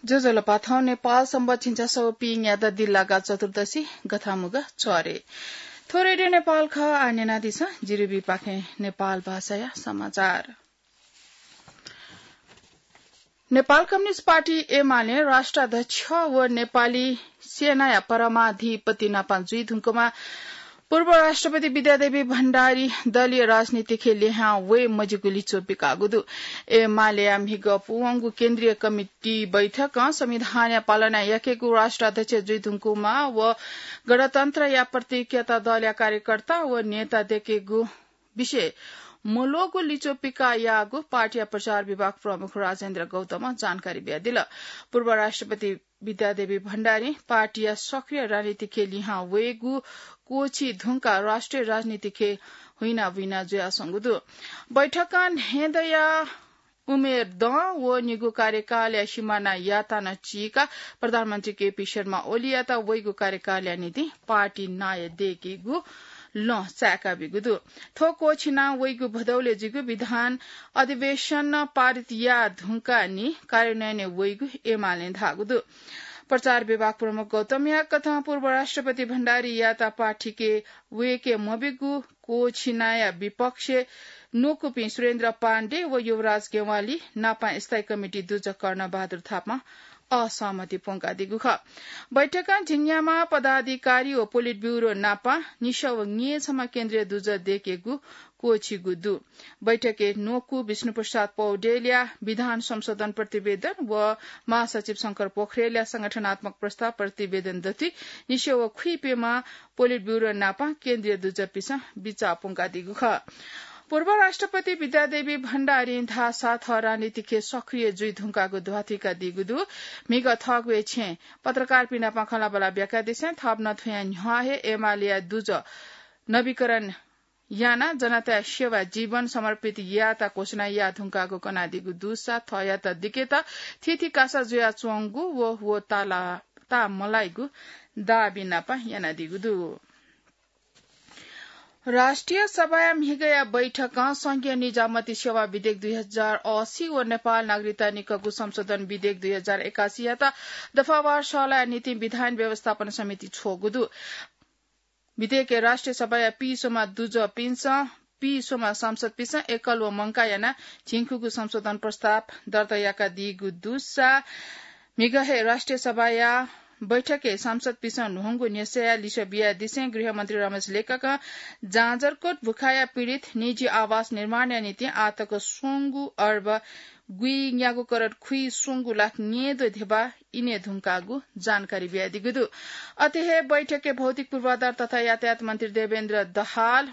जोजोलपाथौ नेपाल सम्बत छिन्छ सौ पिङ यादा दिल्लागा चतुर्दशी गथामुगा चरे थोरै नेपाल ख आनेना दिस जिरुबी पाखे नेपाल भाषा समाचार नेपाल कम्युनिस्ट पार्टी एमाले राष्ट्राध्यक्ष व नेपाली सेना परमाधिपति नापाजुई धुम्कोमा पूर्व राष्ट्रपति विद्यादेवी भण्डारी दलीय राजनीति खेले वे मजिगुली चोपिका गुदु एमाले मिग पुवंगु केन्द्रीय कमिटी बैठक संविधान पालना यकेगु राष्ट्राध्यक्ष जुई धुम्कुमा व गणतन्त्र या प्रतिक्रिया दल या कार्यकर्ता व नेता देखेगु विषय मोलोगु लिचोपिका यागु पार्टी प्रचार विभाग प्रमुख राजेन्द्र गौतम जानकारी दिल पूर्व राष्ट्रपति विद्यादेवी भण्डारी पार्टी सक्रिय राजनीति खेली वेगु कोची धुंका राष्ट्रिय राजनीति खे हुइना विना जुया संगुदु बैठका हेदया उमेर द वो निगु कार्यकाल या सिमाना याता न चीका प्रधानमन्त्री केपी शर्मा ओली याता वेगु कार्यकाल नीति पार्टी नाय देकेगु ल साका बिगुदु थोको छिना वैगु भदौले जिगु विधान अधिवेशन पारित या धुंका नि कार्यान्वयन वैगु एमाले धागुदु प्रचार विभाग प्रमुख गौतम या कथा पूर्व राष्ट्रपति भण्डारी याता पार्टी के वे के मबिगु को छिनाया विपक्ष नोकुपी सुरेन्द्र पाण्डे व युवराज गेवाली नापा स्थायी कमिटी दुज कर्ण बहादुर थापा असहमति पोंका दिगु ख बैठका झिङयामा पदाधिकारी व पोलिट ब्यूरो नापा निशव ङेछमा केन्द्रीय दुज देकेगु कोछिगु दु बैठके नोकु विष्णु प्रसाद पौडेलिया विधान संशोधन प्रतिवेदन व महासचिव शंकर पोखरेल संगठनात्मक प्रस्ताव प्रतिवेदन दति निशव खुइपेमा पोलिट ब्यूरो नापा केन्द्रीय दुज पिसा बिचा पोंका दिगु ख पूर्व राष्ट्रपति विद्यादेवी भण्डारी धा साथ राजनीति के सक्रिय जुई धुंकाको ध्वाथिका दिगुदु मिग थगवे छे पत्रकार पिना पखला बला ब्याका दिसे थप नथुया न्हाहे एमालिया दुज नवीकरण याना जनता सेवा जीवन समर्पित याता कोसना या धुंकाको कना दिगु दुसा थया त दिकेता थिथि कासा जुया चोंगु वो ताला ता मलाइगु दा बिना पा याना दिगुदु राष्ट्रिय सभा हिगया बैठक संघीय निजामती सेवा विधेयक 2080 व नेपाल नागरिकता निकायको संशोधन विधेयक 2081 याता दफावार सला नीति विधान व्यवस्थापन समिति छोगुदु विधेयक राष्ट्रिय सभा पीसोमा दुज पिन्छ पीसोमा संसद पिस एकल व मंका याना झिङखुगु संशोधन प्रस्ताव दर्तायाका दिगु दुसा मिगहे राष्ट्रिय सभा बैठके सांसद पिसा नुहंगु न्यसया लिसो बिया दिसे गृहमन्त्री रमेश लेखक जाजरकोट भुखाया पीड़ित निजी आवास निर्माण नीति आतक सोंगु अर्ब गुइयागु करत खुइ सोंगु लाख न्येदो धेबा इने धुंकागु जानकारी बिया दिगुदु अतिहे बैठके भौतिक पूर्वाधार तथा यातायात मन्त्री देवेन्द्र दहाल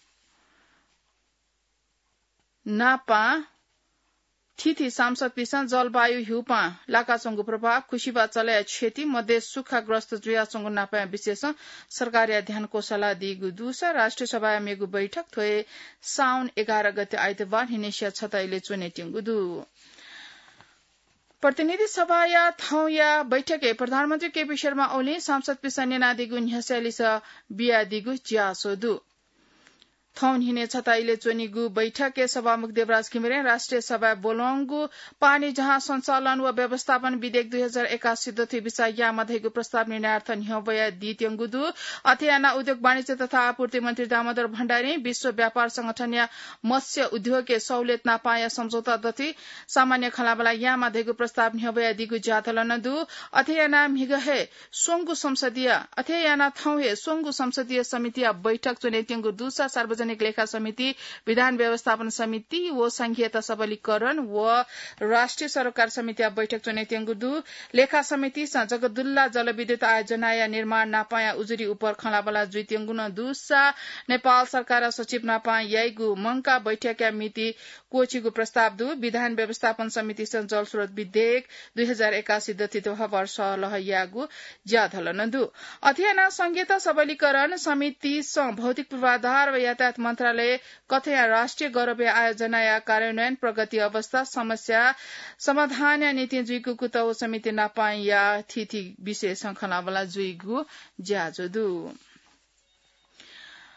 नापा थिथि सांसद पिसन जलवायु हिउपा लाकाचंगु प्रभाव खुशीबा चलाय क्षति मध्य सुखाग्रस्त जुयाचंगु नापा विशेष सरकारी ध्यान को सल्लाह दिगु दुसा राष्ट्रिय सभा मेगु बैठक थोए साउन 11 गते आइतबार हिनेसिया छताइले चुनेटिंगु दु प्रतिनिधि सभा या थौ या बैठके प्रधानमन्त्री केपी शर्मा ओली सांसद पिसन नेना दिगु न्यसलिस बिया दिगु ज्यासो दु थौन हिने छताइले चोनिगु बैठके सभामुख देवराज घिमिरे राष्ट्रिय सभा बोलोंगु पानी जहाज संचालन व व्यवस्थापन विधेयक 2081 दथि विषय या मधेगु प्रस्ताव निर्णयार्थ निहवया दित्यंगुदु अथियाना उद्योग वाणिज्य तथा आपूर्ति मन्त्री दामोदर भण्डारी विश्व व्यापार संगठन या मत्स्य उद्योग के सहुलियत नापाया सम्झौता दथि सामान्य खलाबला या मधेगु प्रस्ताव निहवया दिगु ज्याथलनदु अथियाना मिगहे सोंगु संसदीय अथियाना थौहे सोंगु संसदीय समिति बैठक चुनेत्यंगु दुसा सार्वजनिक लेखा समिति विधान व्यवस्थापन समिति व संघीयता सबलीकरण व राष्ट्रिय सरोकार समिति बैठक चुनेत्यंगुदु लेखा समिति जगदुल्ला जलविद्युत आयोजना या निर्माण नापाया उजुरी उपर खलाबला जुइत्यंगुन दुसा नेपाल सरकार सचिव नापा याइगु मंका बैठक या मिति कोचिगु प्रस्ताव दु विधान व्यवस्थापन समिति जल स्रोत विधेयक 2081 दथि वर्ष लहयागु ज्याधलनदु अध्ययन संघीयता सबलीकरण समिति भौतिक पूर्वाधार व यातायात मन्त्रालय कथया राष्ट्रिय गौरव आयोजना या कार्यान्वयन प्रगति अवस्था समस्या समाधान या नीति जुइगु कुतौ समिति नापाई या थिथि विशेष खलाबला जुइगु ज्याजोदु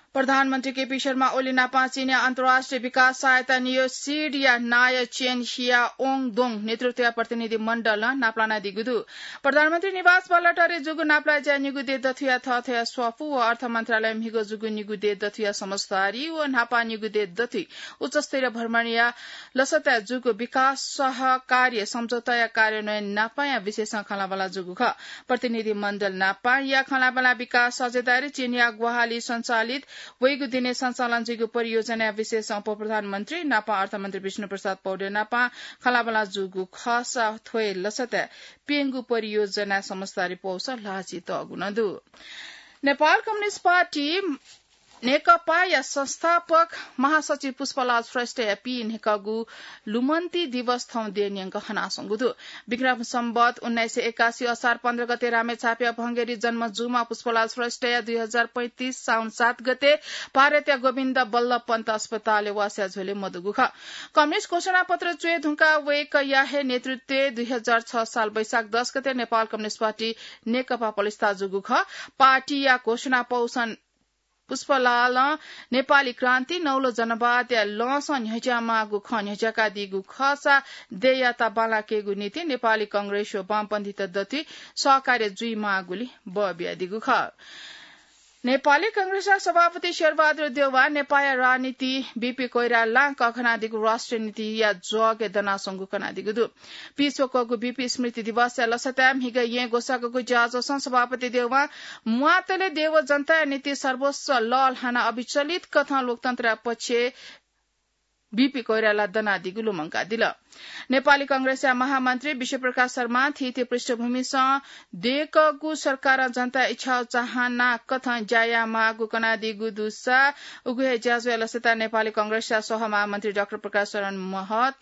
प्रधानमन्त्री केपी शर्मा ओली नापा चीनिया अन्तर्राष्ट्रिय विकास सहायता नियो सीड या नाय चेन हिया ओङ दोङ नेतृत्व प्रतिनिधि मण्डल नाप्लाना दिगुदु प्रधानमन्त्री निवास बलटरे जुगु नाप्ला ज्या निगु दे दथुया थथया स्वाफु व अर्थ मन्त्रालय मिगो जुगु निगु दे दथुया समस्तरी व नापा निगु दे दथि उच्च स्तरीय भ्रमणिया लसता जुगु विकास सहकार्य सम्झौता या कार्यान्वयन नापाया विशेष खलाबला जुगु ख प्रतिनिधि मण्डल नापा या खलाबला विकास सजेदारी चीनिया गुवाहाली सञ्चालित वैगु दिने सञ्चालन जुगु परियोजना विशेष उप प्रधानमन्त्री नापा अर्थमन्त्री विष्णु प्रसाद पौडेल नापा खलाबला जुगु खसा थोय लसता पेंगु परियोजना समस्तरी पौष लाची तगुनदु नेपाल कम्युनिस्ट पार्टी नेकपा या संस्थापक महासचिव पुष्पलाल श्रेष्ठ पी नेकगु लुमन्ती दिवस थौ देन्यंक हनासंगुदु विक्रम सम्वत 1981 असार 15 गते रामेछापे भंगेरी जन्म जुमा पुष्पलाल श्रेष्ठ 2035 साउन 7 गते भारतीय गोविन्द बल्लभ पन्त अस्पताल वास्या झोले मधुगुख कम्युनिस्ट घोषणा पत्र चुए धुंका वेक याहे नेतृत्व 2006 साल वैशाख 10 गते नेपाल कम्युनिस्ट पार्टी नेकपा पलिस्ता जुगुख पार्टी या घोषणा पौसन पुष्पलाल नेपाली क्रान्ति नौलो जनवाद या लस न्यजामागु ख न्यजका दिगु खसा देयता बालाकेगु नीति नेपाली कांग्रेस वामपन्थी दति सहकार्य जुई मागुली बब्या दिगु ख नेपाली कांग्रेस सभापति शेरबहादुर देउवा नेपाल राजनीति बीपी कोइराला कखनादिगु राष्ट्रिय नीति या जोगे दनासंगु कनादिगु पिसोकगु बीपी स्मृति दिवस या लसताम हिग ये गोसागु जाजो सभापति देउवा मुआतले देव जनता नीति सर्वोच्च लल हाना अविचलित कथा लोकतन्त्र पछि बीपी कोइराला दनादिगु लुमंका दिल नेपाली कांग्रेस महामन्त्री विश्वप्रकाश शर्मा थिते पृष्ठभूमि देकगु सरकार जनता इच्छा चाहना कथा जाया मागु कनादिगु दुसा उगुहे जाजो लसता नेपाली कांग्रेस सह महामन्त्री डाक्टर प्रकाश शरण महत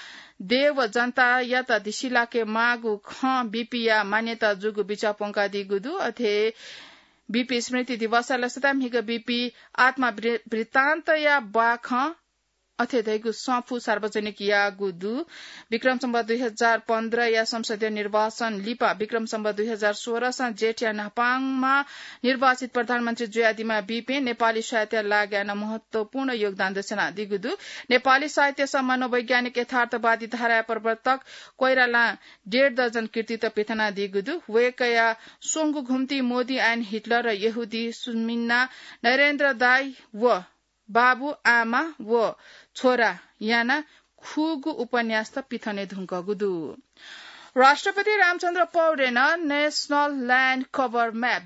देव जनता यत दिशिला के मागु ख बीपीया मान्यता जुगु बिचापोंका दिगुदु अथे बीपी स्मृति दिवस लसता मिग बीपी आत्मा वृत्तान्त या बाख अथेदैगु सफु सार्वजनिक यागु दु विक्रम सम्वत 2015 या संसदीय निर्वाचन लिपा विक्रम सम्वत 2016 सा जेठ या नापाङमा निर्वाचित प्रधानमन्त्री जुयादिमा बीपी नेपाली साहित्य लाग्यान महत्वपूर्ण योगदान दर्शना दिगुदु नेपाली साहित्य मनोवैज्ञानिक यथार्थवादी धारा प्रवर्तक कोइराला 1.5 दर्जन कृतित्व पिथना दिगुदु वेकया सोंगु घुम्ती मोदी एन्ड हिटलर र यहुदी सुमिन्ना नरेन्द्र दाई व बाबु आमा व छोरा याना खुगु उपन्यास त पिथने धुंकगुदु राष्ट्रपति Ramchandra Paudel national land cover map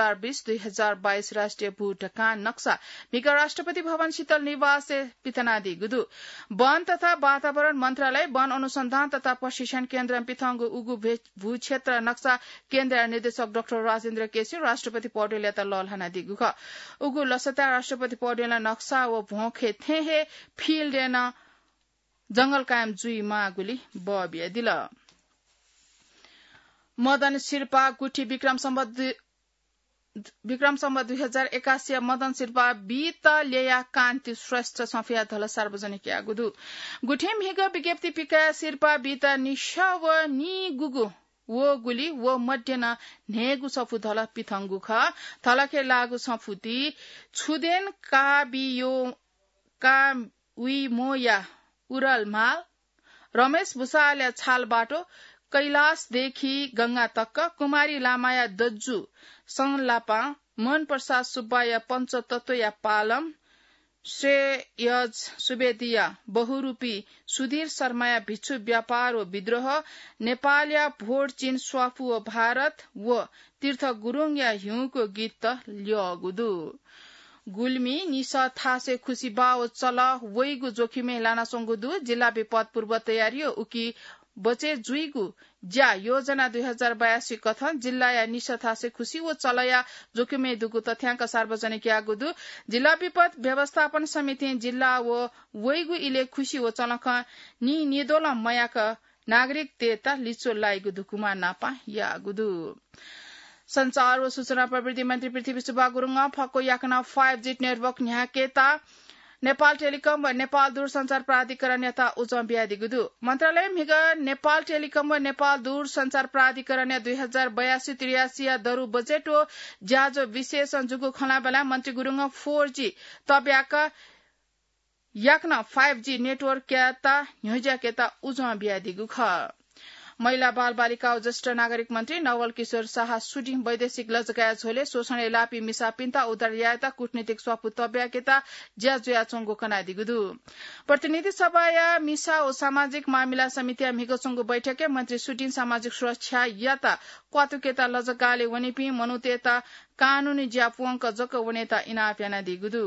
2020-2022 राष्ट्रिय भूढकान नक्सा मिका राष्ट्रपति भवन शीतल निवास पिथना दिगुदु वन तथा वातावरण मन्त्रालय वन अनुसन्धान तथा प्रशिक्षण केन्द्र पिथाङ्गु उगु भू क्षेत्र नक्सा केन्द्र निर्देशक डाक्टर राजेन्द्र केसी राष्ट्रपति पौडेल त ललहाना दिगुख उगु लसता राष्ट्रपति पौडेल नक्सा व भोखे थेहे फिल्ड न जंगल कायम जुई मागुली बबिया दिल मदन शिल्पा गुठी विक्रम सम्वत 2081 मदन शिल्पा बीत लेया कान्ति श्रेष्ठ सफिया धल सार्वजनिक यागुदु गुठेम हिग विज्ञप्ति पिका शिल्पा बीत निशा व नि गुगु वो गुली वो मध्यन नेगु सफु धल पिथंगु ख थलके लागु सफुती छुदेन का बियो का वी मोया उरल माल रमेश भुसाल छाल बाटो कैलाशदेखि गंगा तक्क कुमारी लामाया दज्जु संलापा मन प्रसाद सुब्बाया पंचतत्व या पालम श्रेयज सुवेदिया बहुरूपी सुधीर शर्माया भिक्षु व्यापार व विद्रोह नेपालया भोट चीन स्वाफु व भारत व तीर्थ गुरुङ या हिउँको गीत ल्यगुदु गुल्मी निसा थासे खुशी बाओ चला वैगु जोखिमे लाना संगुदु जिल्ला विपद पूर्व तयारी उकी बचे जुइगु ज्या योजना 2082 कथन जिल्ला या निशा थासे खुशी व चलया जोखिमे दुगु तथ्याङ्क सार्वजनिक यागुदु जिल्ला विपद व्यवस्थापन समिति जिल्ला व वैगु इले खुशी व चलख नि निदोल मयाक नागरिक तेता लिचो लाइगु दुकुमा नापा यागुदु संचार व सूचना प्रविधि मन्त्री पृथ्वी सुब्बा गुरुङ फको याकना 5G नेटवर्क न्याकेता नेपाल टेलिकम व नेपाल दूरसञ्चार प्राधिकरण यता उजम बियादी गुदु मन्त्रालय मिग नेपाल टेलिकम व नेपाल दूरसञ्चार प्राधिकरण 2082-83 दरु बजेट ओ ज्याजो विशेष जुगु खला बेला मन्त्री Gurung 4G तब्याक याक्न 5G network केता ह्युजा केता Ujam बियादी गुख महिला बाल बालिका ज्येष्ठ नागरिक मन्त्री नवल किशोर शाह सुडी वैदेशिक लजगाया झोले शोषण लापी मिसा पिन्ता उदार याता कूटनीतिक स्वापु तब्याकेता ज्याजुया चोंगो कनादी गुदु प्रतिनिधि सभा या मिसा ओ सामाजिक मामिला समिति मिगो चोंगो बैठके मन्त्री सुडिन सामाजिक सुरक्षा याता क्वातुकेता लजगाले वनिपि मनुतेता कानूनी ज्यापुंक जक वनेता इनाप्याना दिगुदु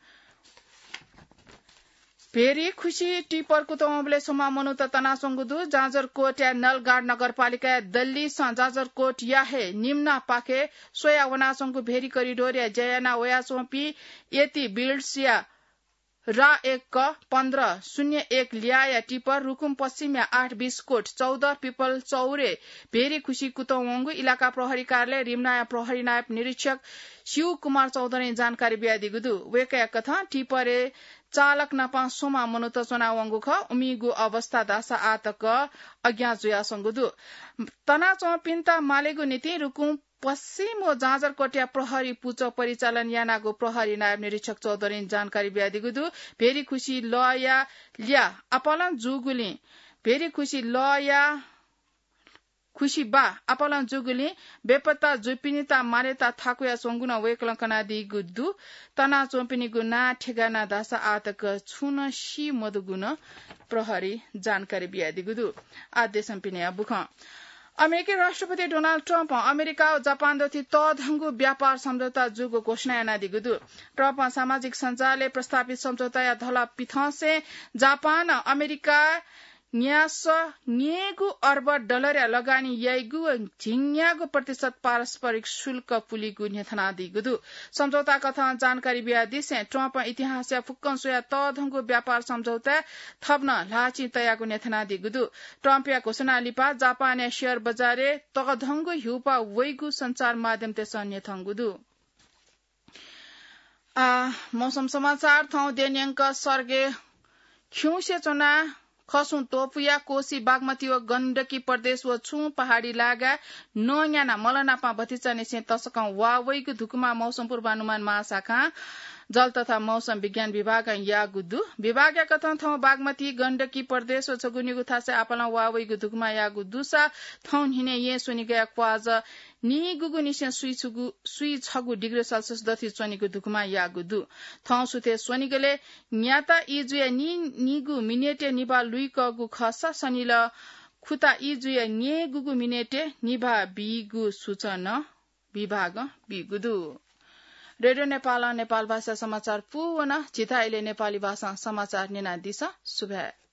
फेरि खुशी टिपर कुतोमले सोमा मनु त तनासंगुदु जाजरकोट या नलगाड नगरपालिका दिल्ली जाजरकोट याहे निम्न पाके सोया वनासंगु भेरी करिडोर या जयना वया सोपी यति बिल्ड्स या रा 1-1501 लिया या टिपर रुकुम पश्चिम या 820 कोट 14 पिपल चौरे भेरी खुशी कुतोंगु इलाका प्रहरी कार्यालय रिमना या प्रहरी नायब निरीक्षक शिव कुमार चौधरी जानकारी बियादी गुदु वेका कथा टिपरे चालक नपा सोमा मनुत चुनावंगु ख उमीगु अवस्था दासा आतक अज्ञा जुया संगुदु तना चौपिन्ता मालेगु नीति रुकुम पश्चिम ओ जाजरकोटिया प्रहरी पुचो परिचालन यानागो प्रहरी नायब निरीक्षक चौधरी जानकारी बियादी गुदु भेरी खुशी लया लिया अपलन जुगुली भेरी खुशी लया खुशी बा अपलन जुगुली बेपत्ता जुपिनिता मारेता थाकुया सोंगुना वेकलंकना दि गुद्दु तना चोपिनी गुना ठेगाना दासा आतक छुन शी मदुगुन प्रहरी जानकारी बियादी गुदु आद्य सम्पिने बुख अमेरिकी राष्ट्रपति डोनाल्ड ट्रम्प अमेरिका र जापान दथि तधंगु व्यापार सम्झौता जुगो घोषणा यानादि गुदु ट्रम्प सामाजिक सञ्जालले प्रस्तावित सम्झौता या धला पिथसे जापान अमेरिका न्यास न्येगु अर्ब डलर या लगानी याइगु झिङ्यागु प्रतिशत पारस्परिक शुल्क पुलिगु नेथनादि गुदु सम्झौता कथा जानकारी बियादी से ट्रम्प इतिहास या फुक्कन सोया तधंगु व्यापार सम्झौता थप्न लाची तयागु नेथनादि गुदु ट्रम्प या घोषणा लिपा जापान या शेयर बजारे तधंगु हिउपा वैगु संचार माध्यम तेस नेथंगुदु मौसम समाचार थौ देन्यंक सर्गे खिउसे चोना खसु तोपुया कोसी बागमती व गण्डकी प्रदेश व छु पहाड़ी लागा नयाना मलनापा भतिचा निसे तसका वावैको धुकुमा मौसम पूर्वानुमान महाशाखा जल तथा मौसम विज्ञान विभाग या गुद्दु विभाग या कथन थौ बागमती गण्डकी प्रदेश व छगुनीगु थासे आपला वावैको धुकुमा या गुद्दुसा थौन हिने ये सोनि गया क्वाज नि गुगु निसे सुई छगु डिग्री सेल्सियस दथि सोनिगु धुकुमा या गुद्दु थौ सुथे सोनिगले न्याता इजुया निगु मिनेटे निबा लुइकगु खसा सनिल खुता इजुया ने गुगु मिनेटे निबा बिगु सूचना विभाग बिगुदु रेडियो नेपाल नेपाल भाषा समाचार पुवना चिताइले नेपाली भाषा समाचार निना दिशा शुभ